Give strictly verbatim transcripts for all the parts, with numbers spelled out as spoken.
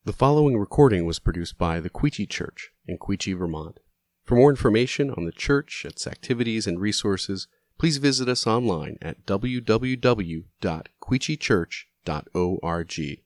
The following recording was produced by the Queechee Church in Queechee, Vermont. For more information on the church, its activities, and resources, please visit us online at w w w dot queechee church dot org.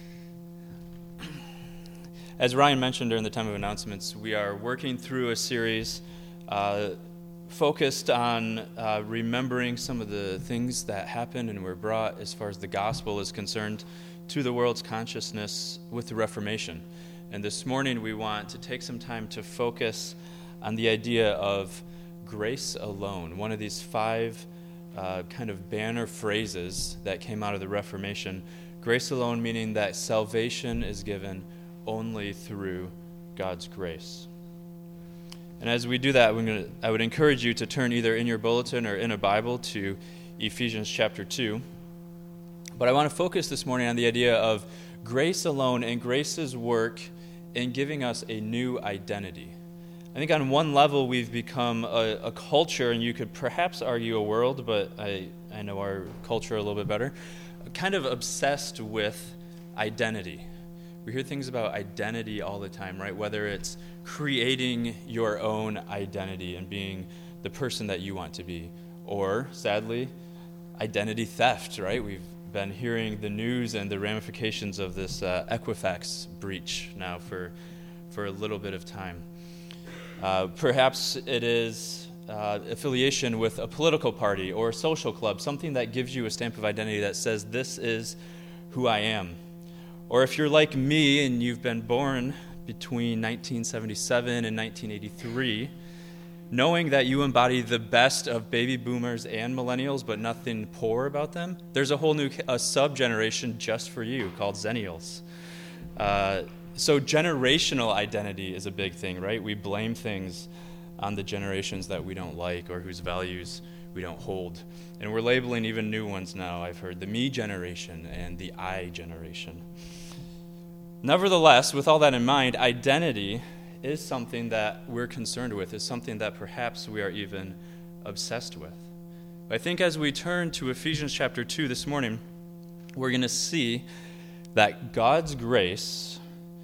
As Ryan mentioned during the time of announcements, we are working through a series uh, focused on uh, remembering some of the things that happened and were brought as far as the gospel is concerned to the world's consciousness with the Reformation. And this morning we want to take some time to focus on the idea of grace alone, one of these five uh, kind of banner phrases that came out of the Reformation. Grace alone meaning that salvation is given only through God's grace. And as we do that, we're gonna, I would encourage you to turn either in your bulletin or in a Bible to Ephesians chapter two. But I want to focus this morning on the idea of grace alone and grace's work in giving us a new identity. I think on one level we've become a, a culture, and you could perhaps argue a world, but I, I know our culture a little bit better, kind of obsessed with identity. We hear things about identity all the time, right? Whether it's creating your own identity and being the person that you want to be, or, sadly, identity theft, right? We've been hearing the news and the ramifications of this uh, Equifax breach now for for a little bit of time. Uh, perhaps it is uh, affiliation with a political party or a social club, something that gives you a stamp of identity that says, this is who I am. Or if you're like me and you've been born between nineteen seventy-seven and nineteen eighty-three, knowing that you embody the best of baby boomers and millennials, but nothing poor about them, there's a whole new a sub-generation just for you called Zennials. Uh, so generational identity is a big thing, right? We blame things on the generations that we don't like or whose values we don't hold. And we're labeling even new ones now. I've heard the me generation and the I generation. Nevertheless, with all that in mind, identity is something that we're concerned with, is something that perhaps we are even obsessed with. But I think as we turn to Ephesians chapter two this morning, we're going to see that God's grace,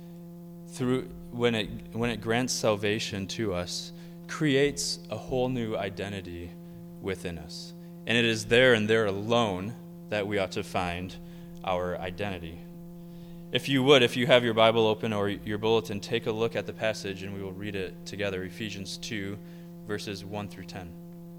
through when it when it grants salvation to us, creates a whole new identity within us. And it is there and there alone that we ought to find our identity. If you would, if you have your Bible open or your bulletin, take a look at the passage and we will read it together, Ephesians two, verses one through ten.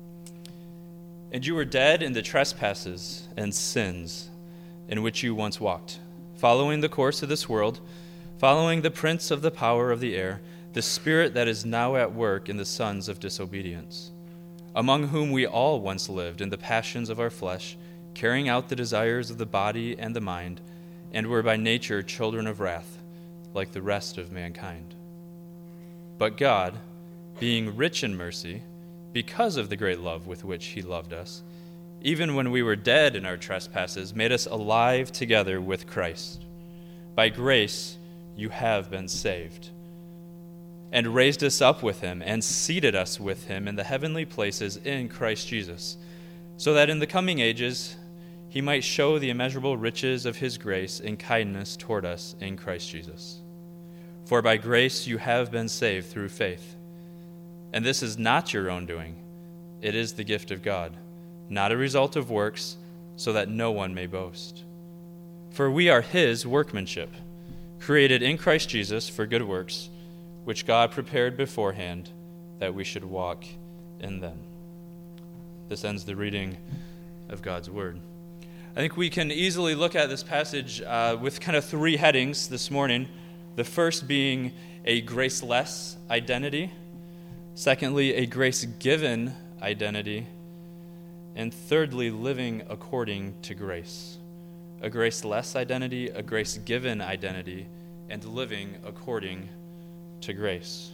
And you were dead in the trespasses and sins in which you once walked, following the course of this world, following the prince of the power of the air, the spirit that is now at work in the sons of disobedience, among whom we all once lived in the passions of our flesh, carrying out the desires of the body and the mind, and were by nature children of wrath, like the rest of mankind. But God, being rich in mercy, because of the great love with which he loved us, even when we were dead in our trespasses, made us alive together with Christ. By grace you have been saved, and raised us up with him, and seated us with him in the heavenly places in Christ Jesus, so that in the coming ages he might show the immeasurable riches of his grace and kindness toward us in Christ Jesus. For by grace you have been saved through faith. And this is not your own doing. It is the gift of God, not a result of works, so that no one may boast. For we are his workmanship, created in Christ Jesus for good works, which God prepared beforehand that we should walk in them. This ends the reading of God's word. I think we can easily look at this passage uh, with kind of three headings this morning. The first being a graceless identity. Secondly, a grace-given identity. And thirdly, living according to grace. A graceless identity, a grace-given identity, and living according to grace.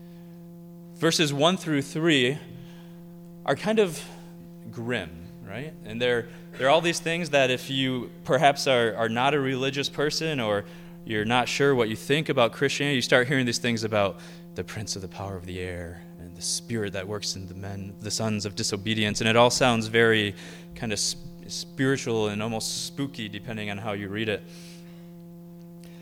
Verses one through three are kind of grim, right? And they're There are all these things that if you perhaps are, are not a religious person or you're not sure what you think about Christianity, you start hearing these things about the prince of the power of the air and the spirit that works in the men, the sons of disobedience. And it all sounds very kind of spiritual and almost spooky depending on how you read it.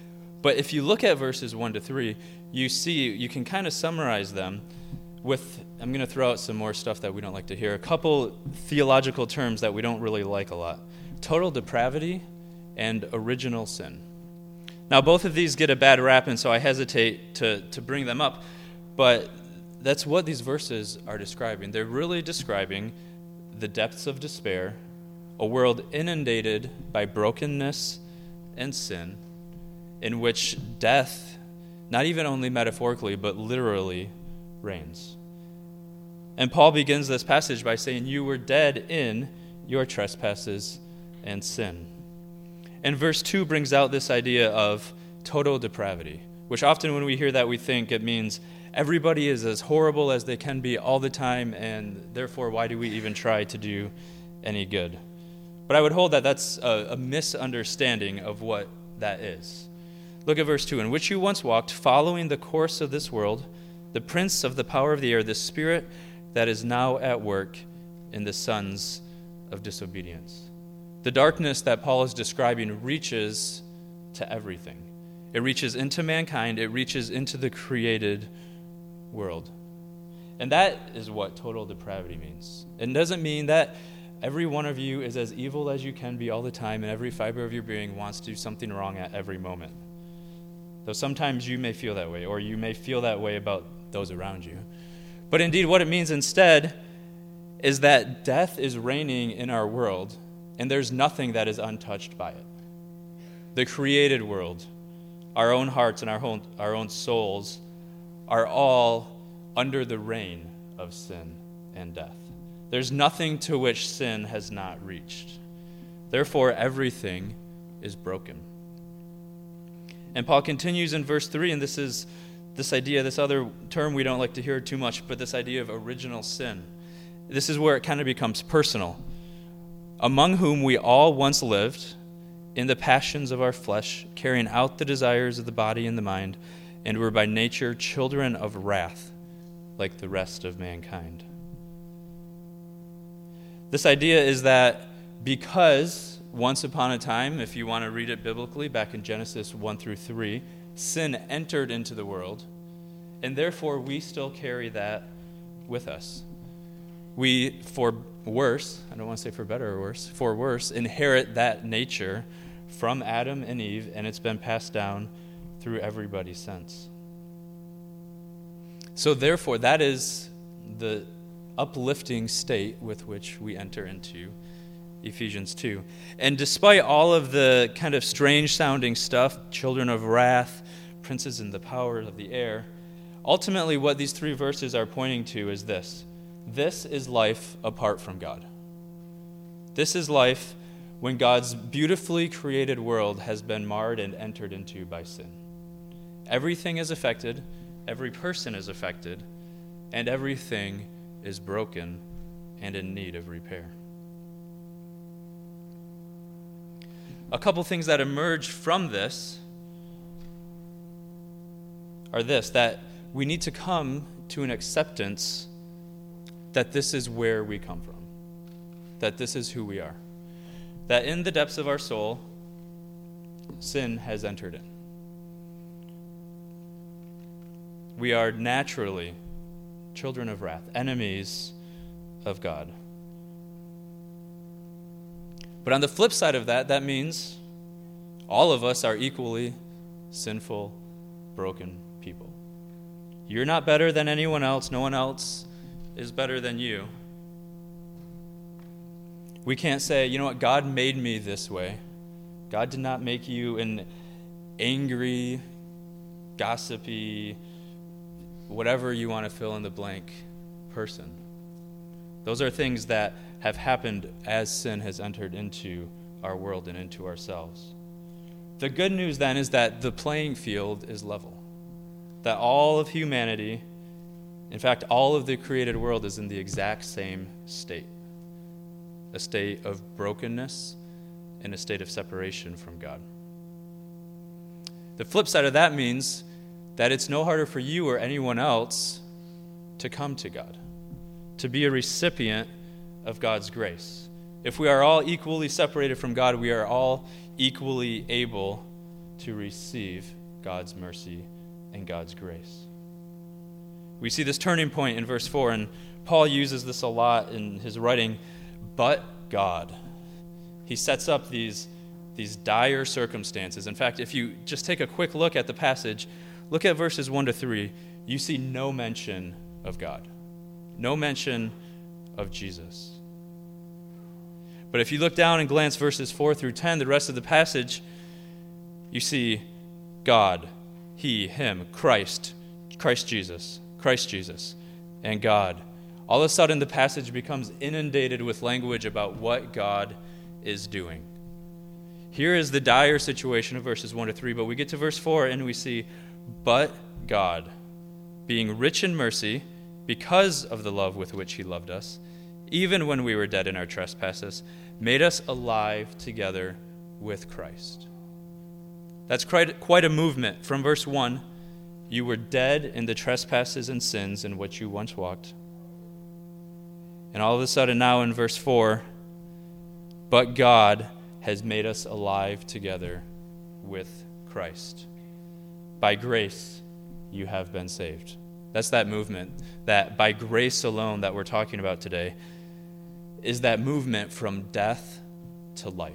But if you look at verses one to three, you see, you can kind of summarize them with, I'm going to throw out some more stuff that we don't like to hear, a couple theological terms that we don't really like a lot. Total depravity and original sin. Now, both of these get a bad rap, and so I hesitate to, to bring them up, but that's what these verses are describing. They're really describing the depths of despair, a world inundated by brokenness and sin, in which death, not even only metaphorically, but literally reigns. And Paul begins this passage by saying, you were dead in your trespasses and sin. And verse two brings out this idea of total depravity, which often when we hear that, we think it means everybody is as horrible as they can be all the time, and therefore why do we even try to do any good? But I would hold that that's a, a misunderstanding of what that is. Look at verse two. In which you once walked, following the course of this world, the prince of the power of the air, the spirit that is now at work in the sons of disobedience. The darkness that Paul is describing reaches to everything. It reaches into mankind. It reaches into the created world. And that is what total depravity means. It doesn't mean that every one of you is as evil as you can be all the time, and every fiber of your being wants to do something wrong at every moment. Though sometimes you may feel that way, or you may feel that way about those around you. But indeed, what it means instead is that death is reigning in our world, and there's nothing that is untouched by it. The created world, our own hearts and our own, our own souls are all under the reign of sin and death. There's nothing to which sin has not reached. Therefore, everything is broken. And Paul continues in verse three, and this is this idea, this other term we don't like to hear too much, but this idea of original sin. This is where it kind of becomes personal. Among whom we all once lived in the passions of our flesh, carrying out the desires of the body and the mind, and were by nature children of wrath, like the rest of mankind. This idea is that because once upon a time, if you want to read it biblically, back in Genesis one through three, sin entered into the world, and therefore we still carry that with us. We, for worse, I don't want to say for better or worse, for worse, inherit that nature from Adam and Eve, and it's been passed down through everybody since. So therefore, that is the uplifting state with which we enter into Ephesians two. And despite all of the kind of strange-sounding stuff, children of wrath, princes in the power of the air, ultimately what these three verses are pointing to is this. This is life apart from God. This is life when God's beautifully created world has been marred and entered into by sin. Everything is affected, every person is affected, and everything is broken and in need of repair. A couple things that emerge from this are this, that we need to come to an acceptance that this is where we come from, that this is who we are, that in the depths of our soul, sin has entered in. We are naturally children of wrath, enemies of God. But on the flip side of that, that means all of us are equally sinful, broken people. You're not better than anyone else. No one else is better than you. We can't say, you know what, God made me this way. God did not make you an angry, gossipy, whatever you want to fill in the blank person. Those are things that have happened as sin has entered into our world and into ourselves. The good news then is that the playing field is level. That all of humanity, in fact, all of the created world is in the exact same state. A state of brokenness and a state of separation from God. The flip side of that means that it's no harder for you or anyone else to come to God, to be a recipient of God's grace. If we are all equally separated from God, we are all equally able to receive God's mercy and God's grace. We see this turning point in verse four, and Paul uses this a lot in his writing, but God. He sets up these, these dire circumstances. In fact, if you just take a quick look at the passage, look at verses one to three, you see no mention of God. No mention of Jesus. But if you look down and glance verses four through ten, the rest of the passage, you see God, He, Him, Christ, Christ Jesus, Christ Jesus, and God. All of a sudden, the passage becomes inundated with language about what God is doing. Here is the dire situation of verses one to three, but we get to verse four and we see, but God, being rich in mercy, because of the love with which He loved us, even when we were dead in our trespasses, made us alive together with Christ. That's quite, quite a movement. From verse one, you were dead in the trespasses and sins in which you once walked. And all of a sudden now in verse four, but God has made us alive together with Christ. By grace, you have been saved. That's that movement, that by grace alone that we're talking about today, is that movement from death to life.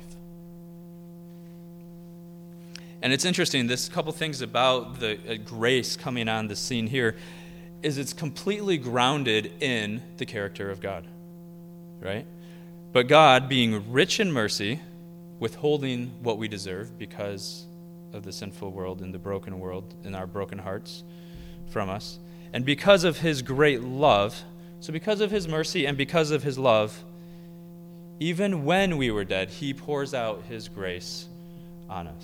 And it's interesting, this couple things about the uh, grace coming on the scene here is it's completely grounded in the character of God, right? But God, being rich in mercy, withholding what we deserve because of the sinful world and the broken world and our broken hearts from us, and because of His great love, so because of His mercy and because of His love, even when we were dead, He pours out His grace on us.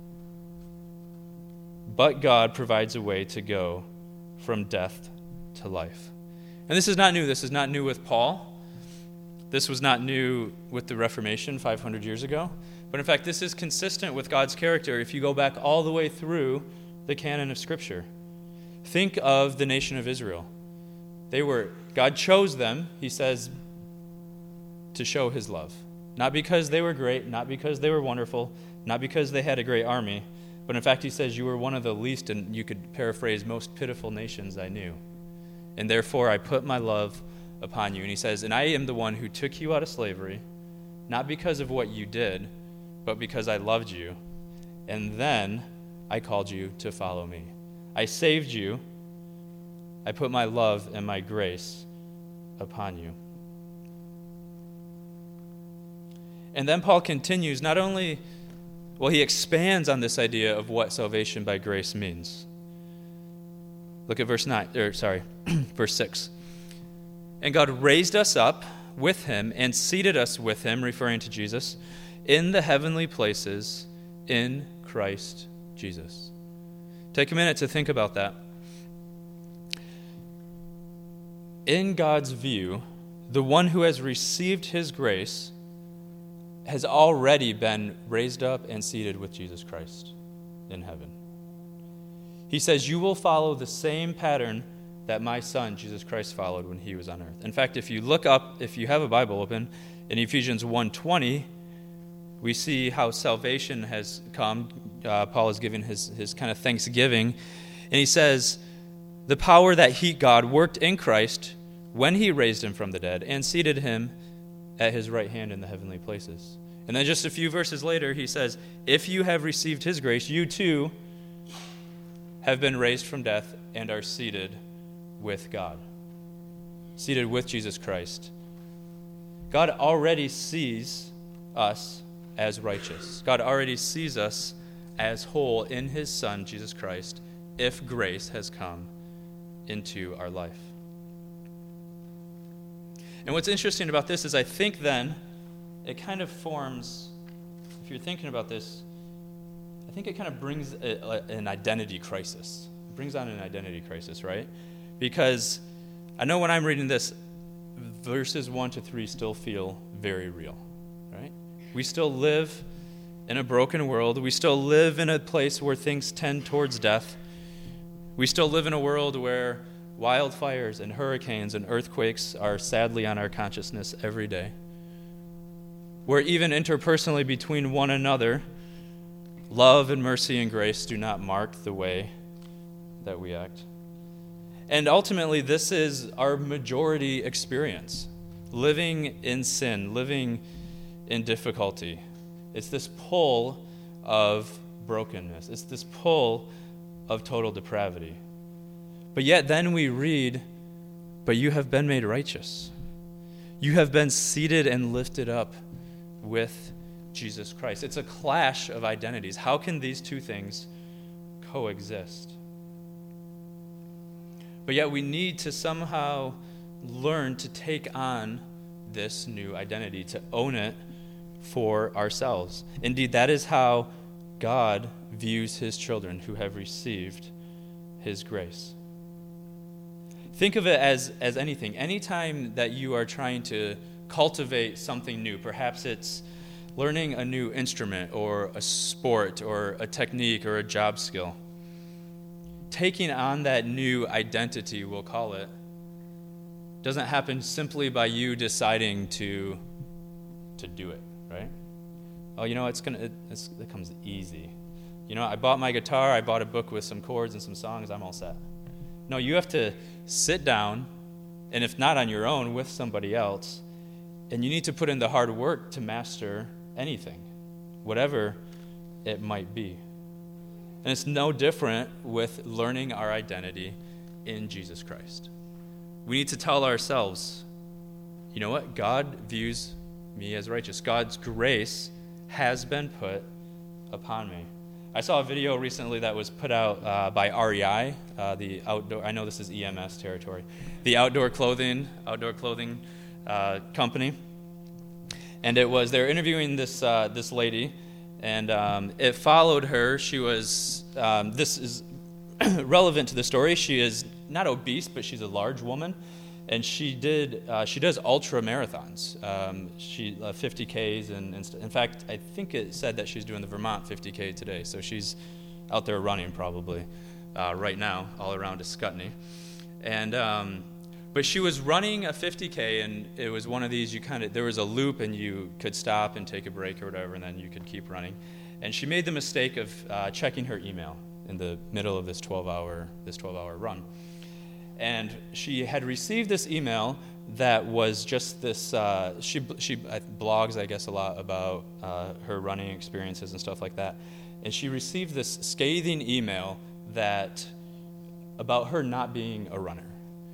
But God provides a way to go from death to life. And this is not new. This is not new with Paul. This was not new with the Reformation five hundred years ago. But in fact, this is consistent with God's character if you go back all the way through the canon of Scripture. Think of the nation of Israel. They were, God chose them, He says, to show His love. Not because they were great, not because they were wonderful, not because they had a great army, but in fact, He says, you were one of the least, and you could paraphrase, most pitiful nations I knew. And therefore, I put my love upon you. And He says, and I am the one who took you out of slavery, not because of what you did, but because I loved you. And then I called you to follow me. I saved you. I put my love and my grace upon you. And then Paul continues, not only... Well, he expands on this idea of what salvation by grace means. Look at verse nine, or sorry, verse six. And God raised us up with Him and seated us with Him, referring to Jesus, in the heavenly places in Christ Jesus. Take a minute to think about that. In God's view, the one who has received His grace has already been raised up and seated with Jesus Christ in heaven. He says, you will follow the same pattern that my Son, Jesus Christ, followed when He was on earth. In fact, if you look up, if you have a Bible open, in Ephesians one twenty, we see how salvation has come. Uh, Paul is giving his, his kind of thanksgiving, and he says, the power that he, God, worked in Christ when He raised Him from the dead and seated Him at His right hand in the heavenly places. And then just a few verses later, he says, if you have received His grace, you too have been raised from death and are seated with God. Seated with Jesus Christ. God already sees us as righteous. God already sees us as whole in His Son, Jesus Christ, if grace has come into our life. And what's interesting about this is I think then it kind of forms, if you're thinking about this, I think it kind of brings a, a, an identity crisis. It brings on an identity crisis, right? Because I know when I'm reading this, verses one to three still feel very real, right? We still live in a broken world. We still live in a place where things tend towards death. We still live in a world where wildfires and hurricanes and earthquakes are sadly on our consciousness every day. Where even interpersonally between one another, Love and mercy and grace do not mark the way that we act. And ultimately, this is our majority experience. Living in sin, living in difficulty. It's this pull of brokenness. It's this pull of total depravity. But yet then we read, but you have been made righteous. You have been seated and lifted up with Jesus Christ. It's a clash of identities. How can these two things coexist? But yet we need to somehow learn to take on this new identity, to own it for ourselves. Indeed, that is how God views his children who have received his grace. Think of it as, as anything. Anytime that you are trying to cultivate something new, perhaps it's learning a new instrument or a sport or a technique or a job skill, taking on that new identity, we'll call it, doesn't happen simply by you deciding to to do it, right? Oh, you know, it's gonna it, it's, it comes easy. You know, I bought my guitar, I bought a book with some chords and some songs, I'm all set. No, you have to sit down, and if not on your own, with somebody else, and you need to put in the hard work to master anything, whatever it might be. And it's no different with learning our identity in Jesus Christ. We need to tell ourselves, you know what? God views me as righteous. God's grace has been put upon me. I saw a video recently that was put out uh, by R E I, uh, the outdoor, I know this is E M S territory, the outdoor clothing, outdoor clothing uh, company. And it was, they were interviewing this uh, this lady, and um, it followed her. She was, um, this is relevant to the story. She is not obese, but she's a large woman, and she did uh, she does ultra marathons. Um, she uh, fifty Ks, and, and st- in fact, I think it said that she's doing the Vermont fifty K today. So she's out there running probably uh, right now, all around Ascutney, and. Um, But she was running a fifty K, and it was one of these, you kind of, there was a loop, and you could stop and take a break or whatever, and then you could keep running. And she made the mistake of uh, checking her email in the middle of this twelve-hour this twelve-hour run. And she had received this email that was just this, uh, she she blogs, I guess, a lot about uh, her running experiences and stuff like that. And she received this scathing email that, about her not being a runner.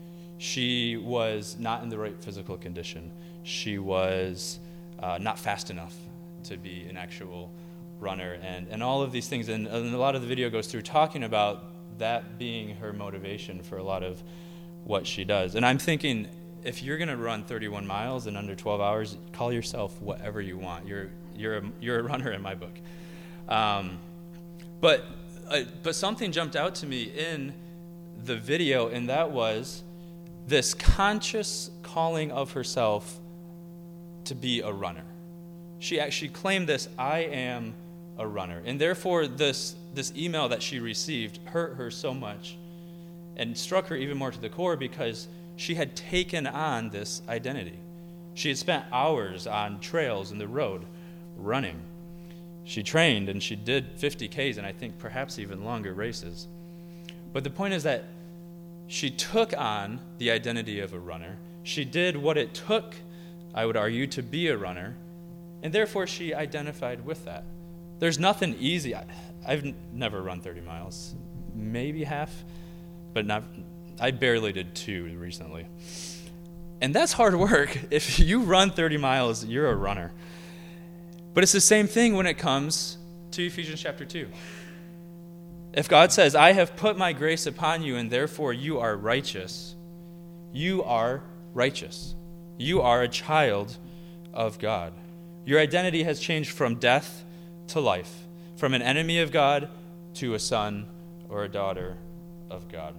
She was not in the right physical condition. She was uh, not fast enough to be an actual runner, and, and all of these things. And, and a lot of the video goes through talking about that being her motivation for a lot of what she does. And I'm thinking, if you're going to run thirty-one miles in under twelve hours, call yourself whatever you want. You're you're a, you're a runner in my book. Um, but uh, but something jumped out to me in the video, and that was this conscious calling of herself to be a runner. She actually claimed this, I am a runner. And therefore, this, this email that she received hurt her so much and struck her even more to the core, because she had taken on this identity. She had spent hours on trails in the road running. She trained and she did fifty Ks, and I think perhaps even longer races. But the point is that she took on the identity of a runner. She did what it took, I would argue, to be a runner, and therefore she identified with that. There's nothing easy. I, I've n- never run thirty miles, maybe half, but not. I barely did two recently. And that's hard work. If you run thirty miles, you're a runner. But it's the same thing when it comes to Ephesians chapter two. If God says, I have put my grace upon you, and therefore you are righteous, you are righteous. You are a child of God. Your identity has changed from death to life, from an enemy of God to a son or a daughter of God.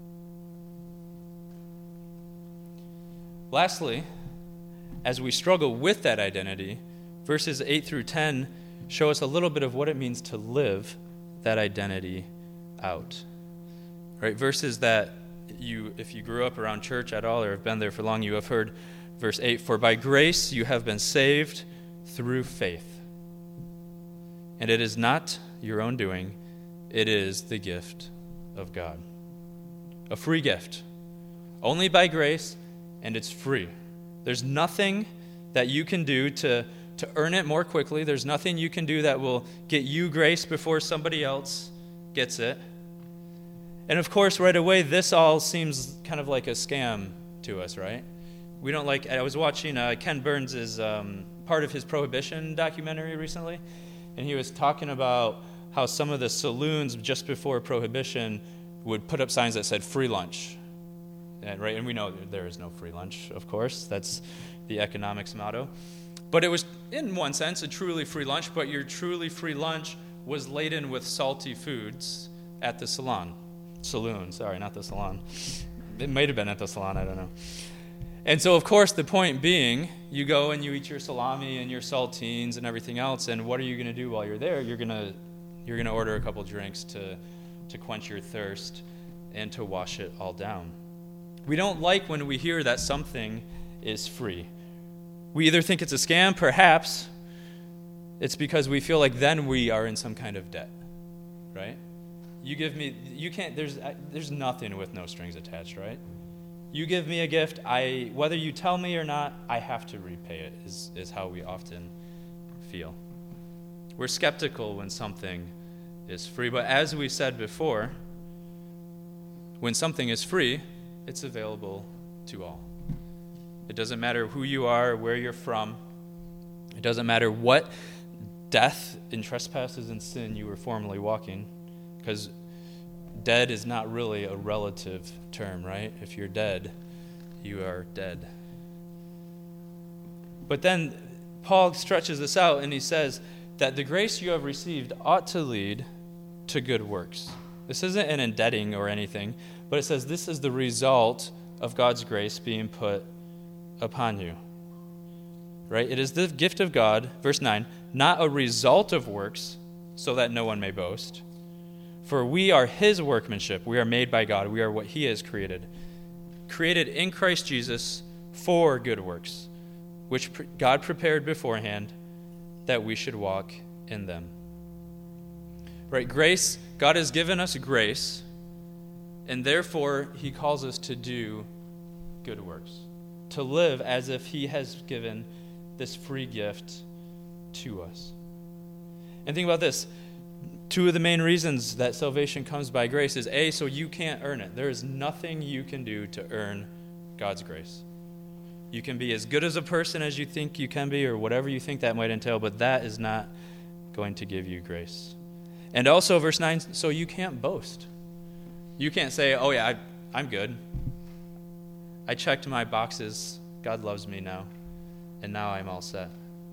Lastly, as we struggle with that identity, verses eight through ten show us a little bit of what it means to live that identity out. Right? Verses that you, if you grew up around church at all or have been there for long, you have heard verse eight, for by grace you have been saved through faith. And it is not your own doing. It is the gift of God. A free gift. Only by grace, and it's free. There's nothing that you can do to, to earn it more quickly. There's nothing you can do that will get you grace before somebody else gets it. And of course, right away, this all seems kind of like a scam to us, right? We don't like, I was watching uh, Ken Burns' um, part of his Prohibition documentary recently, and he was talking about how some of the saloons just before Prohibition would put up signs that said free lunch. And, right, and we know there is no free lunch, of course. That's the economics motto. But it was, in one sense, a truly free lunch, but your truly free lunch was laden with salty foods at the salon. Saloon, sorry, not the salon. It might have been at the salon, I don't know. And so, of course, the point being, you go and you eat your salami and your saltines and everything else, and what are you going to do while you're there? You're going to you're going to order a couple drinks to, to quench your thirst and to wash it all down. We don't like when we hear that something is free. We either think it's a scam, perhaps it's because we feel like then we are in some kind of debt, right? You give me, you can't, there's there's nothing with no strings attached, right? You give me a gift, I whether you tell me or not, I have to repay it, is, is how we often feel. We're skeptical when something is free, but as we said before, when something is free, it's available to all. It doesn't matter who you are, where you're from. It doesn't matter what death in trespasses and sin you were formerly walking, because dead is not really a relative term, right? If you're dead, you are dead. But then Paul stretches this out and he says that the grace you have received ought to lead to good works. This isn't an indebting or anything, but it says this is the result of God's grace being put upon you. Right? It is the gift of God, verse nine, not a result of works, so that no one may boast. For we are his workmanship. We are made by God. We are what he has created. Created in Christ Jesus for good works, which God prepared beforehand that we should walk in them. Right? Grace, God has given us grace, and therefore he calls us to do good works, to live as if he has given this free gift to us. And think about this. Two of the main reasons that salvation comes by grace is A, so you can't earn it. There is nothing you can do to earn God's grace. You can be as good as a person as you think you can be, or whatever you think that might entail, but that is not going to give you grace. And also, verse nine, so you can't boast. You can't say, oh yeah, I, I'm good. I checked my boxes. God loves me now. And now I'm all set.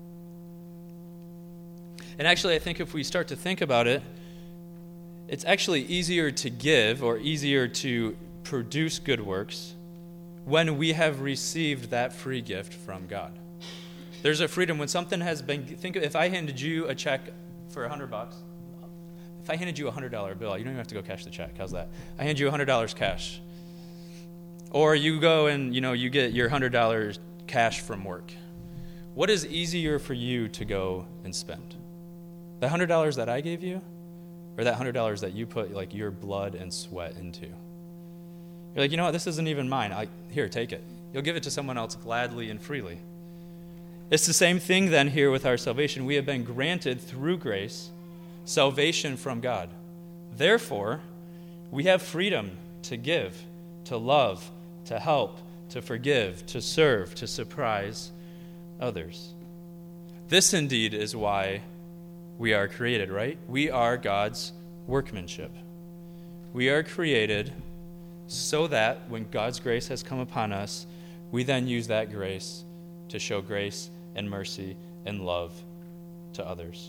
And actually, I think if we start to think about it, it's actually easier to give or easier to produce good works when we have received that free gift from God. There's a freedom when something has been, think of, if I handed you a check for a hundred bucks, if I handed you a hundred dollar bill, you don't even have to go cash the check. How's that? I hand you a hundred dollars cash. Or you go and, you know, you get your hundred dollars cash from work. What is easier for you to go and spend? The hundred dollars that I gave you, or that hundred dollars that you put like your blood and sweat into? You're like, you know what, this isn't even mine. I, here, take it. You'll give it to someone else gladly and freely. It's the same thing then here with our salvation. We have been granted through grace salvation from God. Therefore, we have freedom to give, to love, to help, to forgive, to serve, to surprise others. This indeed is why we are created, right? We are God's workmanship. We are created so that when God's grace has come upon us, we then use that grace to show grace and mercy and love to others.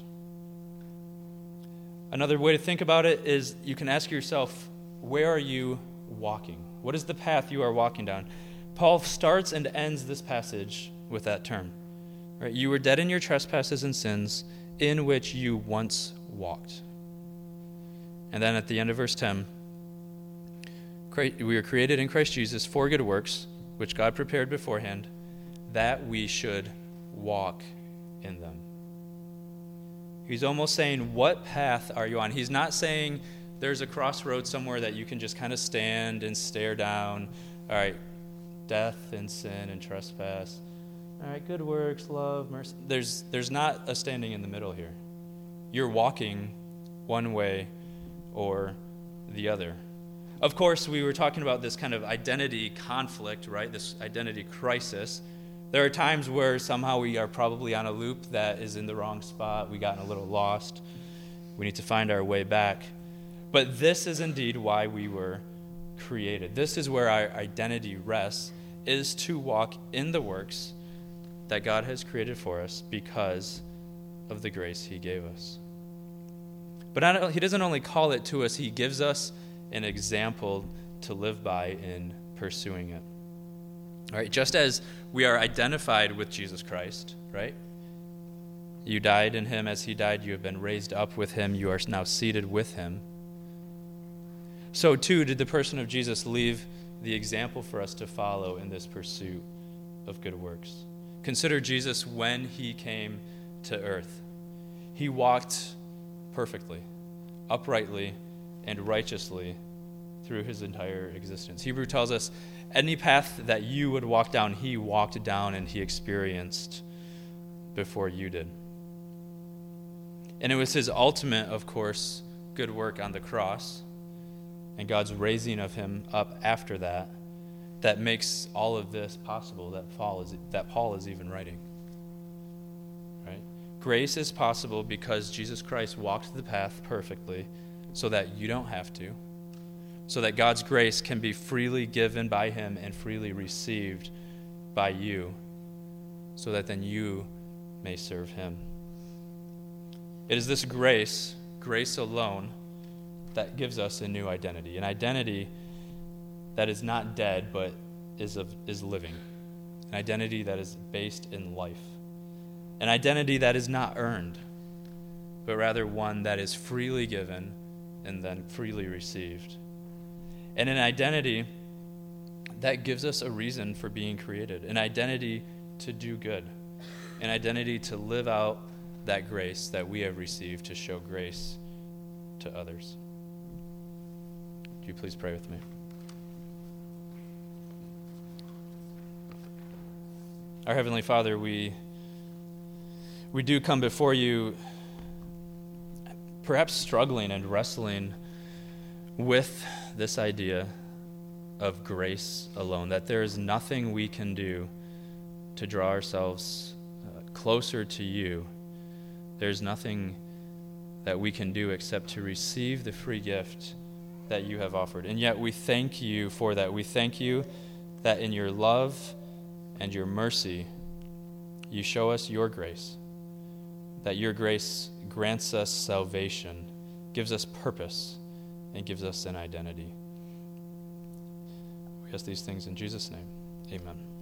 Another way to think about it is you can ask yourself, where are you walking? What is the path you are walking down? Paul starts and ends this passage with that term. Right? You were dead in your trespasses and sins, in which you once walked. And then at the end of verse ten, we were created in Christ Jesus for good works, which God prepared beforehand, that we should walk in them. He's almost saying, what path are you on? He's not saying there's a crossroad somewhere that you can just kind of stand and stare down. All right, death and sin and trespass. All right, good works, love, mercy. There's, there's not a standing in the middle here. You're walking one way or the other. Of course, we were talking about this kind of identity conflict, right? This identity crisis. There are times where somehow we are probably on a loop that is in the wrong spot. We gotten a little lost. We need to find our way back. But this is indeed why we were created. This is where our identity rests, is to walk in the works that God has created for us because of the grace he gave us. But not, he doesn't only call it to us, he gives us an example to live by in pursuing it. All right, just as we are identified with Jesus Christ, right? You died in him as he died. You have been raised up with him. You are now seated with him. So too did the person of Jesus leave the example for us to follow in this pursuit of good works. Consider Jesus when he came to earth. He walked perfectly, uprightly, and righteously through his entire existence. Hebrew tells us any path that you would walk down, he walked down and he experienced before you did. And it was his ultimate, of course, good work on the cross and God's raising of him up after that that makes all of this possible that Paul is, that Paul is even writing. Right? Grace is possible because Jesus Christ walked the path perfectly so that you don't have to, so that God's grace can be freely given by him and freely received by you, so that then you may serve him. It is this grace, grace alone, that gives us a new identity, an identity that is not dead but is of, is living, an identity that is based in life, an identity that is not earned, but rather one that is freely given and then freely received. And an identity that gives us a reason for being created, an identity to do good, an identity to live out that grace that we have received to show grace to others. Would you please pray with me? Our Heavenly Father, we we do come before you perhaps struggling and wrestling with this idea of grace alone, that there is nothing we can do to draw ourselves uh, closer to you. There's nothing that we can do except to receive the free gift that you have offered. And yet we thank you for that. We thank you that in your love and your mercy, you show us your grace, that your grace grants us salvation, gives us purpose, and gives us an identity. We ask these things in Jesus' name. Amen.